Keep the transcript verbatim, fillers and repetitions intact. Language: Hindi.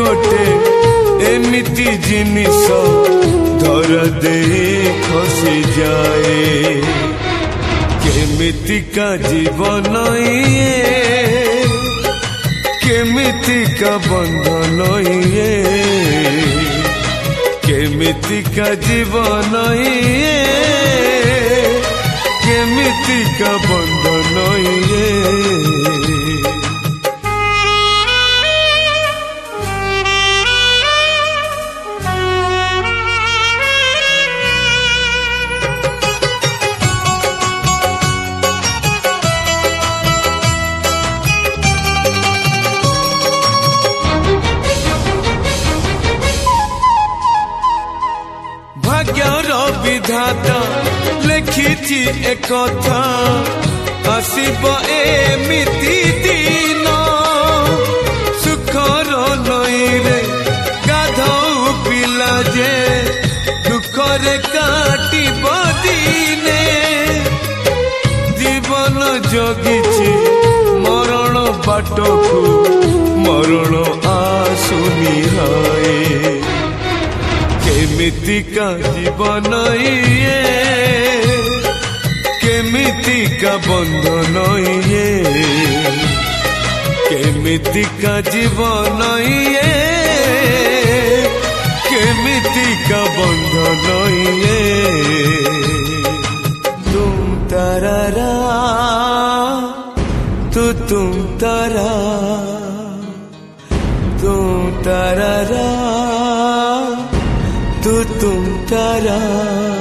गोटे एमिति जिनिस धरा दे खसी जाए केमितिका जीवन ये केमितिका बंधन ये केमितिका जीवन ये केमितिका बंधन ये भाग्यर विधाता लिखिछि एकथा आसिब एमिति दिन सुखर नईरे गाधौ पिला जे दुखरे काटिब दिने जीवन जगिछि मरण बाटकु मरण आसुनी हाय केमितिका जीवन ये केमितिका बंधन ये केमितिका जीवन ये केमितिका बंधन ये तुम तारा तू तुम तारा तुम तारा तू तुम तारा।